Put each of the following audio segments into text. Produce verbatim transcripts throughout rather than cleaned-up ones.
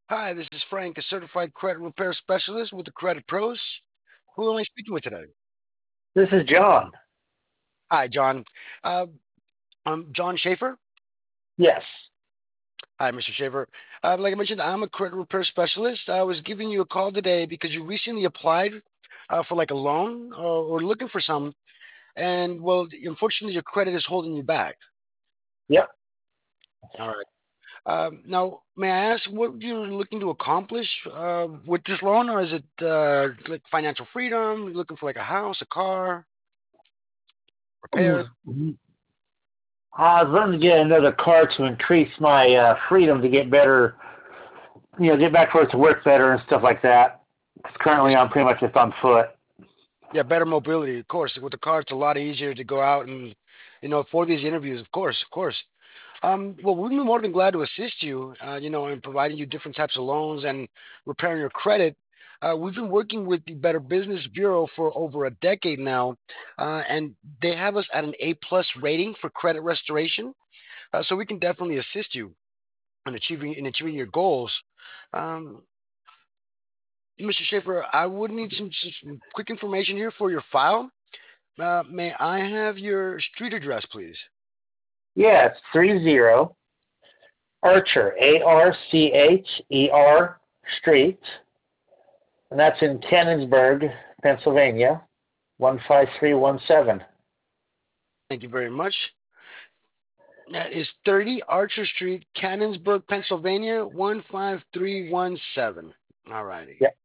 Hi, this is Frank, a certified credit repair specialist with the Credit Pros. Who am I speaking with today? This is John. Hi, John. Uh, I'm John Schaefer. Yes. Hi, mister Schaefer. Uh, like I mentioned, I'm a credit repair specialist. I was giving you a call today because you recently applied uh, for like a loan or, or looking for some, and well, unfortunately, your credit is holding you back. Yep. All right. Um, now, may I ask what you're looking to accomplish uh, with this loan, or is it uh, like financial freedom? Looking for like a house, a car, repairs? Mhm. I was looking to get another car to increase my uh, freedom to get better, you know, get back towards to work better and stuff like that. 'Cause currently Yes. I'm pretty much just on foot. Yeah, better mobility, of course. With the car, it's a lot easier to go out and, you know, for these interviews, of course, of course. Um, well, we'd be more than glad to assist you, uh, you know, in providing you different types of loans and repairing your credit. Uh, we've been working with the Better Business Bureau for over a decade now, uh, and they have us at an A plus rating for credit restoration. Uh, so we can definitely assist you in achieving in achieving your goals. Um, mister Schaefer, I would need some, some quick information here for your file. Uh, may I have your street address, please? Yeah, it's three zero Archer, A R C H E R Street, and that's in Cannonsburg, Pennsylvania, one five three one seven. Thank you very much. That is thirty Archer Street, Cannonsburg, Pennsylvania, one five three one seven. All righty. Yep.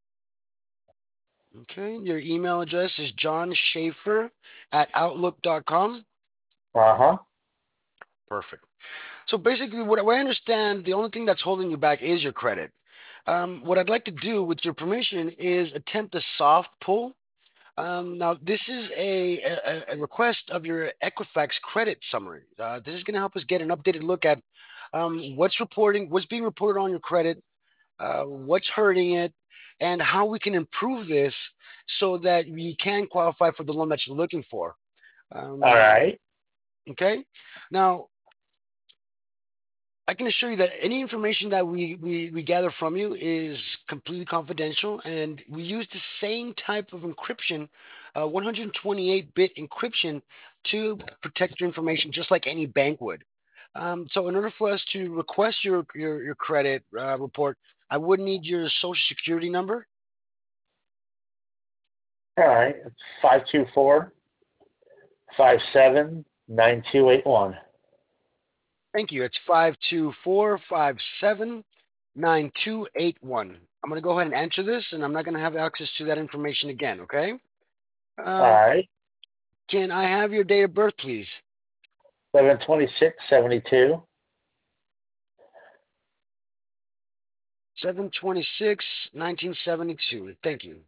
Okay. Your email address is john schaefer at outlook dot com. Uh huh. Perfect. So basically, what, what I understand, the only thing that's holding you back is your credit. Um, what I'd like to do, with your permission, is attempt a soft pull. Um, now, this is a, a, a request of your Equifax credit summary. Uh, this is going to help us get an updated look at um, what's reporting, what's being reported on your credit, uh, what's hurting it, and how we can improve this so that you can qualify for the loan that you're looking for. All Um, right. okay. Now, I can assure you that any information that we, we, we gather from you is completely confidential, and we use the same type of encryption, uh, one twenty-eight bit encryption, to protect your information, just like any bank would. Um, so, in order for us to request your your, your credit uh, report, I would need your social security number. All right. It's five two four five seven nine two eight one. Thank you. It's five two four five seven nine two eight one. I'm going to go ahead and enter this, and I'm not going to have access to that information again. Okay. All Um, right. Can I have your date of birth, please? Seven twenty six seventy two. seven twenty-six, nineteen seventy-two. Thank you.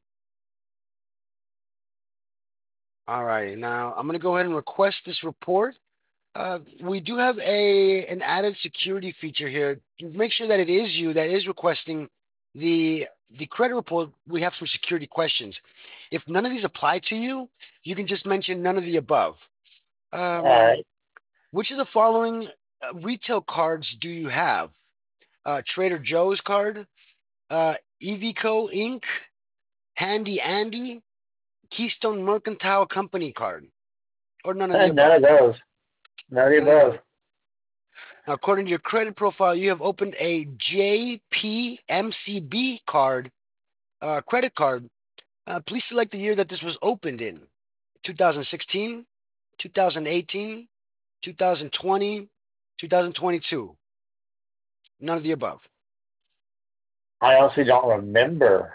All right. Now I'm going to go ahead and request this report. Uh, we do have a an added security feature here. To make sure that it is you that is requesting the the credit report, we have some security questions. If none of these apply to you, you can just mention none of the above. All Um, right. which of the following uh, retail cards do you have? Uh, Trader Joe's card, uh, Evico Inc, Handy Andy, Keystone Mercantile Company card, or none of the None above. of those. None of the None of the above. above. Now, according to your credit profile, you have opened a J P M C B card, uh, credit card. Uh, please select the year that this was opened in: two thousand sixteen, two thousand eighteen, two thousand twenty, two thousand twenty-two. None of the above. I honestly don't remember.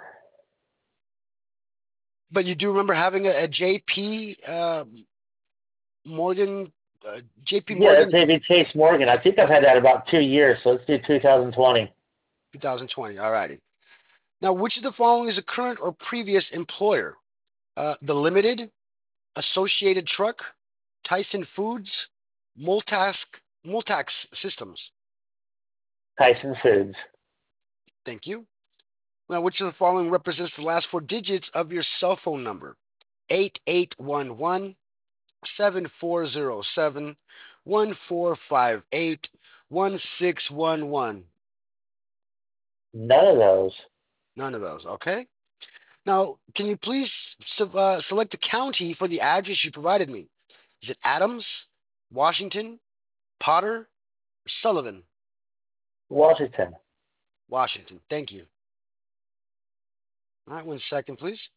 But you do remember having a, a J P uh, Morgan, uh, J P Yeah, that's Morgan maybe Chase Morgan. I think I've had that about two years, so let's do two thousand twenty. twenty twenty. All righty. Now, which of the following is a current or previous employer? Uh, the Limited, Associated Truck, Tyson Foods, Multask, Multax Systems. Tyson Foods. Thank you. Now, which of the following represents the last four digits of your cell phone number? eight eight one one, seven four zero seven, one four five eight, one six one one. None of those. None of those. Okay. Now, can you please se- uh, select the county for the address you provided me? Is it Adams, Washington, Potter, or Sullivan? Washington. Washington. Thank you. All right, one second, please.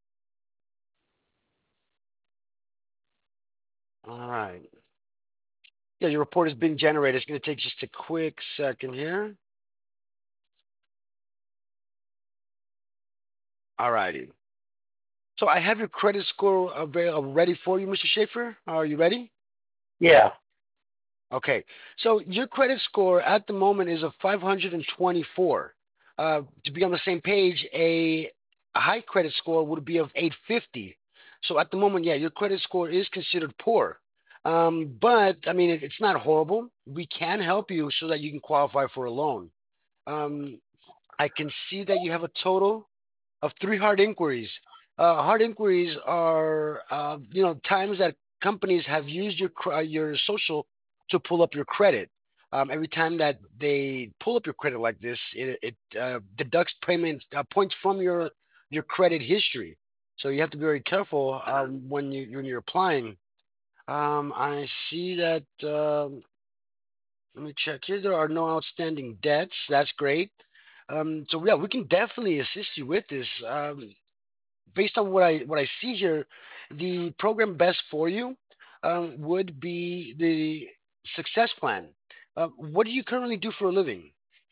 All right. Yeah, your report is being generated. It's going to take just a quick second here. All righty. So I have your credit score avail- ready for you, Mister Schaefer. Are you ready? Yeah. Okay. So your credit score at the moment is a five hundred twenty-four. Uh, to be on the same page, a, a high credit score would be of eight fifty. So at the moment, yeah, your credit score is considered poor. Um, but I mean, it, it's not horrible. We can help you so that you can qualify for a loan. Um, I can see that you have a total of three hard inquiries. Uh, hard inquiries are, uh, you know, times that companies have used your cr- uh, your social to pull up your credit. Um, every time that they pull up your credit like this, it, it uh, deducts payments uh, points from your your credit history. So you have to be very careful um, when you when you're applying. Um, I see that. Um, let me check here. There are no outstanding debts. That's great. Um, so yeah, we can definitely assist you with this. Um, based on what I what I see here, the program best for you um, would be the success plan. Uh, what do you currently do for a living?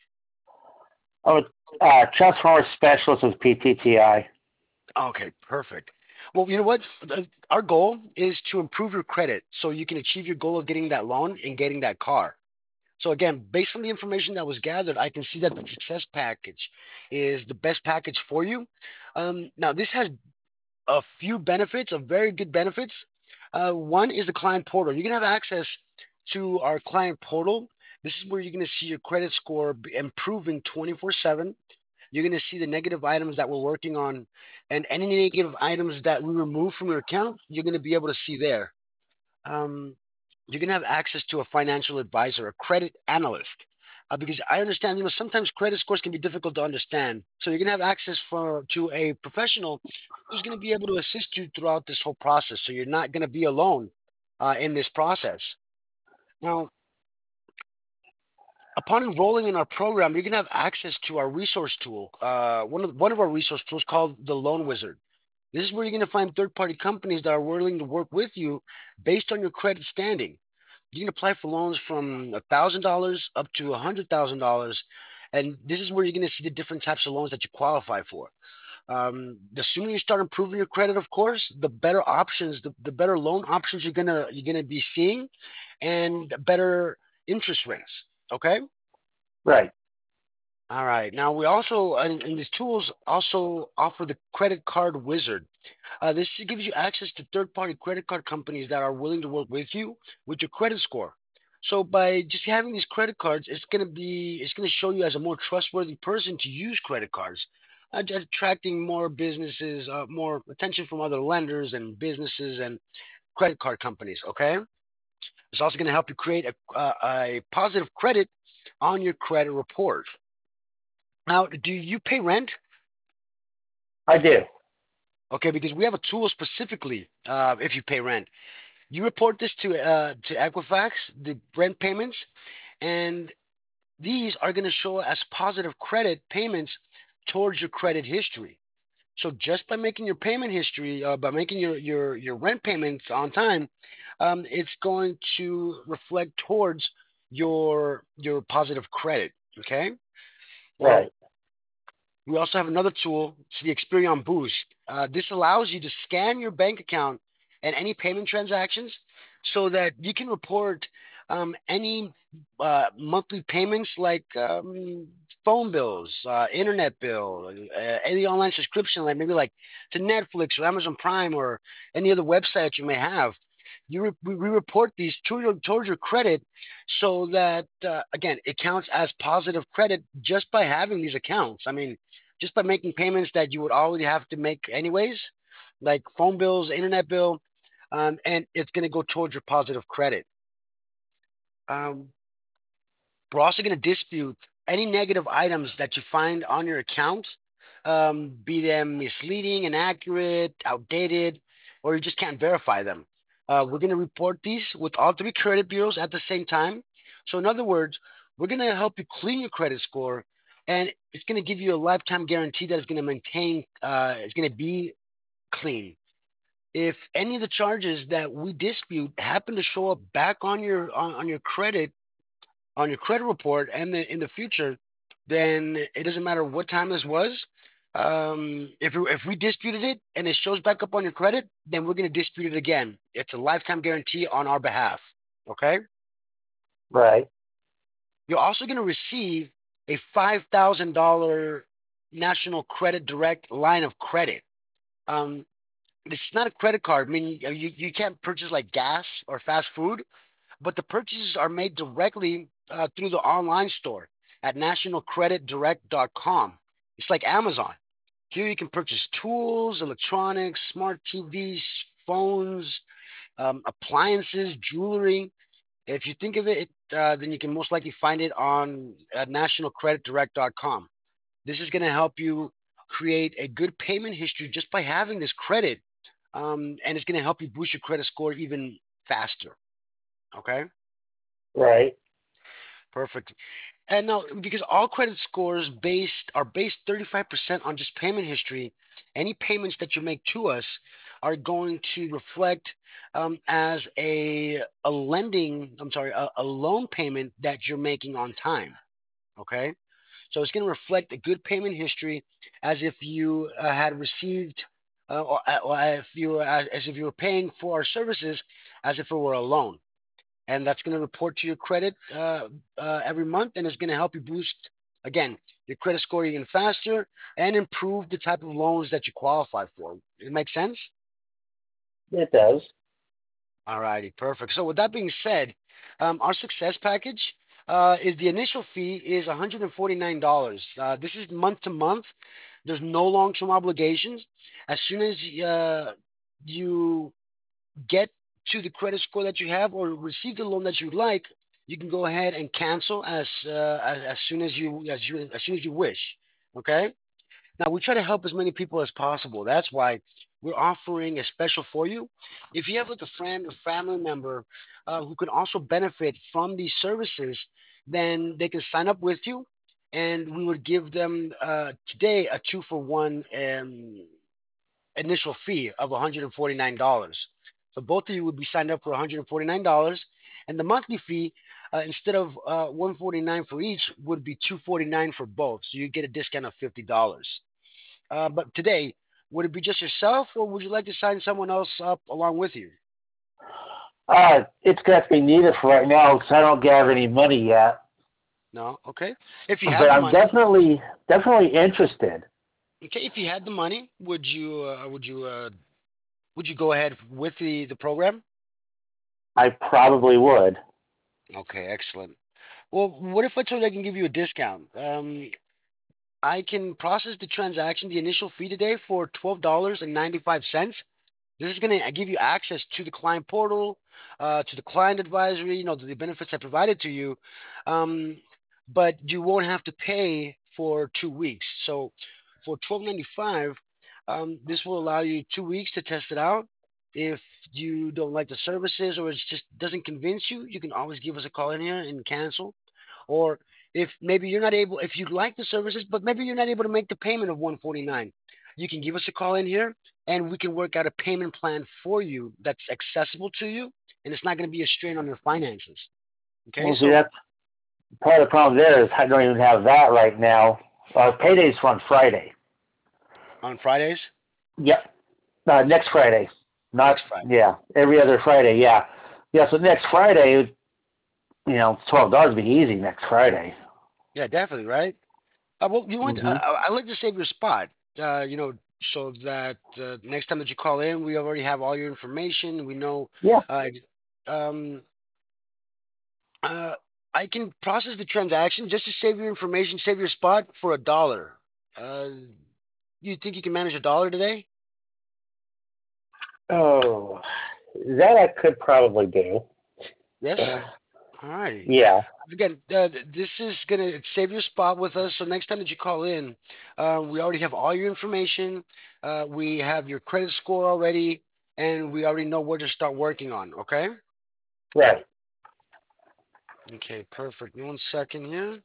I'm a uh, transformer specialist with P T T I. Okay, perfect. Well, you know what? The- Our goal is to improve your credit so you can achieve your goal of getting that loan and getting that car. So again, based on the information that was gathered, I can see that the success package is the best package for you. Um, now, this has a few benefits, of very good benefits. Uh, one is the client portal. You're gonna have access to our client portal. This is where you're gonna see your credit score improving twenty-four seven. You're gonna see the negative items that we're working on, and any negative items that we remove from your account, you're gonna be able to see there. Um, you're gonna have access to a financial advisor, a credit analyst, uh, because I understand, you know, sometimes credit scores can be difficult to understand. So you're gonna have access for to a professional who's gonna be able to assist you throughout this whole process. So you're not gonna be alone uh, in this process. Now, upon enrolling in our program, you're gonna have access to our resource tool. Uh, one of one of our resource tools called the Loan Wizard. This is where you're gonna find third-party companies that are willing to work with you based on your credit standing. You can apply for loans from a thousand dollars up to a hundred thousand dollars, and this is where you're going to see the different types of loans that you qualify for. Um, the sooner you start improving your credit, of course, the better options, the, the better loan options you're gonna you're gonna be seeing, and better interest rates. Okay. Right. All right. Now we also, and, and these tools also offer the credit card wizard. Uh, this gives you access to third-party credit card companies that are willing to work with you with your credit score. So by just having these credit cards, it's gonna be it's gonna show you as a more trustworthy person to use credit cards, uh, attracting more businesses, uh, more attention from other lenders and businesses and credit card companies. Okay, it's also gonna help you create a uh, a positive credit on your credit report. Now, do you pay rent? I do. Okay, because we have a tool specifically uh, if you pay rent. You report this to uh, to Equifax, the rent payments, and these are going to show as positive credit payments towards your credit history. So just by making your payment history, uh, by making your your your rent payments on time, um, it's going to reflect towards your your positive credit. Okay. Now Right. we also have another tool, it's the Experian Boost. Uh, this allows you to scan your bank account and any payment transactions so that you can report um, any uh, monthly payments like um, phone bills, uh, internet bill, uh, any online subscription, like maybe like to Netflix or Amazon Prime or any other website you may have. You re- we we report these to your, towards your credit so that, uh, again, it counts as positive credit just by having these accounts. I mean, just by making payments that you would already have to make anyways, like phone bills, internet bill, um, and it's going to go towards your positive credit. Um, we're also going to dispute. any negative items that you find on your account, um, be them misleading, inaccurate, outdated, or you just can't verify them. Uh, we're going to report these with all three credit bureaus at the same time. So, in other words, we're going to help you clean your credit score, and it's going to give you a lifetime guarantee that it's going to maintain, uh, it's going to be clean. If any of the charges that we dispute happen to show up back on your on, on your credit on your credit report and the, in the future, then it doesn't matter what time this was. Um, if we- if we disputed it and it shows back up on your credit, then we're going to dispute it again. It's a lifetime guarantee on our behalf. Okay. Right. You're also going to receive a five thousand dollar National Credit Direct line of credit. Um, this is not a credit card. I mean, you, you, you can't purchase like gas or fast food, but the purchases are made directly uh, through the online store at national credit direct dot com. It's like Amazon. Here you can purchase tools, electronics, smart T Vs, phones, um, appliances, jewelry. If you think of it, uh, then you can most likely find it on uh, national credit direct dot com. This is going to help you create a good payment history just by having this credit, um, and it's going to help you boost your credit score even faster. Okay, Right. perfect. And now, because all credit scores based are based thirty-five percent on just payment history, any payments that you make to us are going to reflect um, as a a lending. I'm sorry, a, a loan payment that you're making on time. Okay, so it's going to reflect a good payment history as if you uh, had received. Uh, or, uh, or if you were, as as if you were paying for our services as if it were a loan, and that's going to report to your credit uh, uh, every month, and it's going to help you boost again your credit score even faster and improve the type of loans that you qualify for. It makes sense. It does. All righty, perfect. So with that being said, um, our success package uh, is the initial fee is one hundred forty-nine dollars. Uh, this is month to month. There's no long-term obligations. As soon as uh, you get to the credit score that you have or receive the loan that you'd like, you can go ahead and cancel as uh, as, as soon as you as you as soon as you wish. Okay. Now we try to help as many people as possible. That's why we're offering a special for you. If you have like a friend or family member uh, who can also benefit from these services, then they can sign up with you, and we would give them uh, today a two for one um, initial fee of one hundred forty-nine dollars. So both of you would be signed up for one hundred forty-nine dollars, and the monthly fee, uh, instead of uh, one hundred forty-nine dollars for each, would be two hundred forty-nine dollars for both. So you get a discount of fifty dollars. Uh, but today, would it be just yourself, or would you like to sign someone else up along with you? Uh, it's got to be needed for right now because I don't have any money yet. No, okay. If you had But the I'm money, definitely definitely interested. okay. If you had the money, would you uh, would you uh, would you go ahead with the the program? I probably would. Okay, excellent. Well, what if I told you I can give you a discount? Um, I can process the transaction, the initial fee today for twelve dollars and ninety-five cents. This is going to give you access to the client portal, uh, to the client advisory, you know, the benefits I provided to you. Um, but you won't have to pay for two weeks. So for twelve ninety-five, um, this will allow you two weeks to test it out. If you don't like the services or it just doesn't convince you, you can always give us a call in here and cancel. Or if maybe you're not able, if you like the services, but maybe you're not able to make the payment of one forty-nine, you can give us a call in here and we can work out a payment plan for you that's accessible to you and it's not going to be a strain on your finances. Okay, Well, see, so that's part of the problem there is I don't even have that right now. Our payday's on Friday. on Fridays, Yep. Uh, next Friday. next Not, Friday. yeah, every other Friday, yeah. Yeah, so next Friday, you know, twelve dollars would be easy next Friday. Yeah, definitely, right? Uh, well, you want, uh, Hmm. I I like to save your spot, uh, you know, so that uh, next time that you call in, we already have all your information. We know, Yeah. uh, um, uh, I can process the transaction just to save your information, save your spot for a dollar. Uh, you think you can manage a dollar today? Oh, that I could probably do. Yes. All righty. Yeah. Again, uh, this is gonna save your spot with us. So next time that you call in, uh, we already have all your information. Uh, we have your credit score already, and we already know where to start working on. Okay. Right. Okay. Perfect. One second here.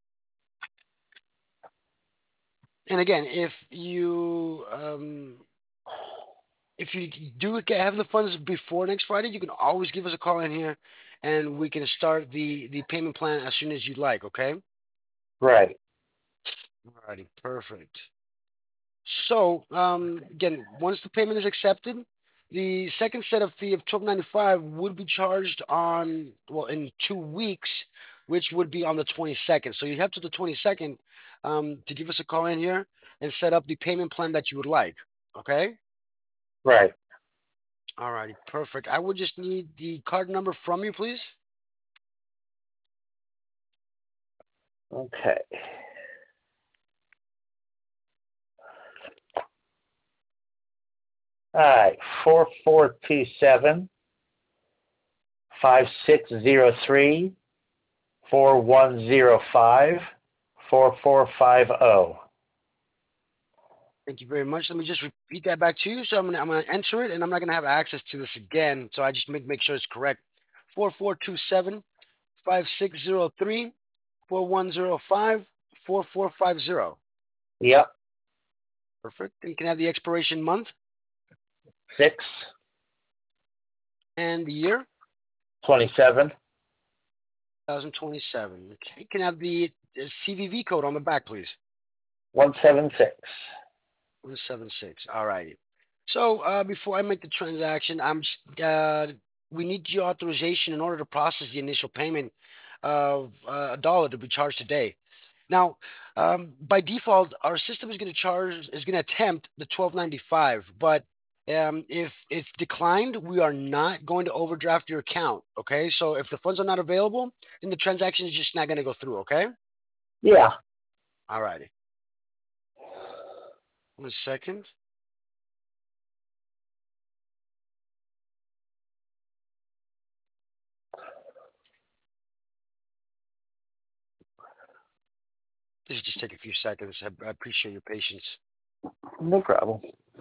And again, if you um, if you do get have the funds before next Friday, you can always give us a call in here, and we can start the the payment plan as soon as you'd like. Okay. Right. Alrighty. Perfect. So, um, again, once the payment is accepted, the second set of fee of twelve ninety five would be charged on, well, in two weeks, which would be on the twenty second. So you have to the twenty second um, to give us a call in here and set up the payment plan that you would like. Okay. Right. Alrighty. Perfect. I would just need the card number from you, please. Okay. All right. Four four two seven five six zero three four one zero five four four five zero. Thank you very much. Let me just repeat that back to you. So I'm gonna I'm gonna enter it, and I'm not gonna have access to this again. So I just make make sure it's correct. Four four two seven five six zero three four one zero five four four five zero. Yep. Perfect. And you can have the expiration month Six and the year, twenty seven twenty twenty-seven. Okay. You can have the uh, C V V code on the back, please. one seven six. one seven six. All righty. So uh, before I make the transaction, I'm uh, we need your authorization in order to process the initial payment of uh, a dollar to be charged today. Now, um, by default, our system is going to charge is going to attempt the twelve ninety-five, but um, if it's declined, we are not going to overdraft your account. Okay, so if the funds are not available, then the transaction is just not going to go through. Okay, Yeah. all righty. One second. This will just take a few seconds. I, I appreciate your patience. No problem.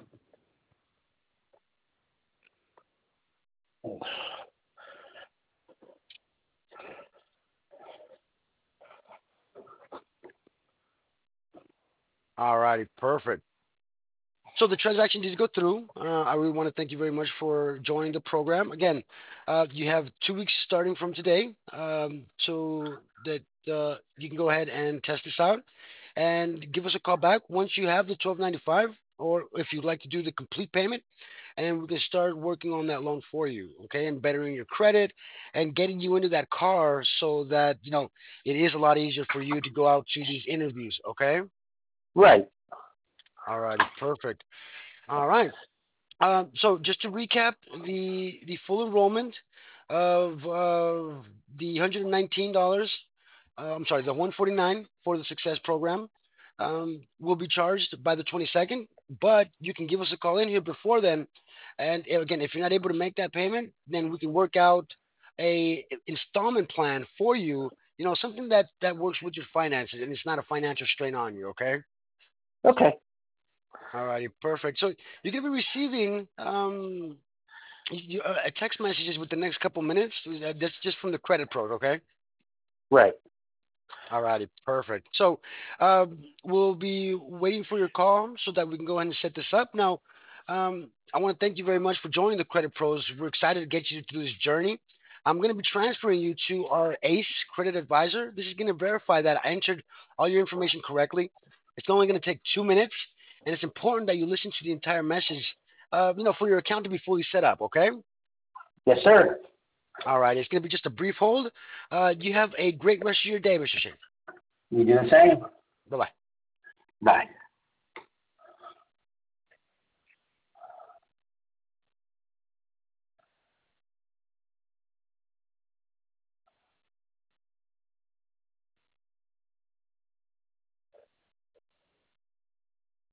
All righty, perfect. So the transaction did go through. Uh, I really want to thank you very much for joining the program. Again, uh, you have two weeks starting from today, um, so that uh, you can go ahead and test this out and give us a call back once you have the twelve ninety-five, or if you'd like to do the complete payment, and we can start working on that loan for you. Okay, and bettering your credit and getting you into that car so that you know it is a lot easier for you to go out to these interviews. Okay. Right. All righty, perfect. All right. Um, so just to recap, the the full enrollment of uh, the one hundred nineteen dollars, uh, I'm sorry, the one forty nine for the Success Program, um, will be charged by the twenty second. But you can give us a call in here before then, and uh, again, if you're not able to make that payment, then we can work out a installment plan for you. You know, something that that works with your finances, and it's not a financial strain on you. Okay. Okay. Alrighty, perfect. So you're gonna be receiving um you, uh, a text messages with the next couple minutes. Uh, That's just from the credit pro, okay? Right. Alrighty, perfect. So um, we'll be waiting for your call so that we can go ahead and set this up. Now, um, I want to thank you very much for joining the Credit Pros. We're excited to get you through this journey. I'm going to be transferring you to our ACE credit advisor. This is going to verify that I entered all your information correctly. It's only going to take two minutes, and it's important that you listen to the entire message, uh, you know, for your account to be fully set up, okay? Yes, sir. All right, it's going to be just a brief hold. Uh, you have a great rest of your day, mister Shane. You do the same. Bye bye. Bye.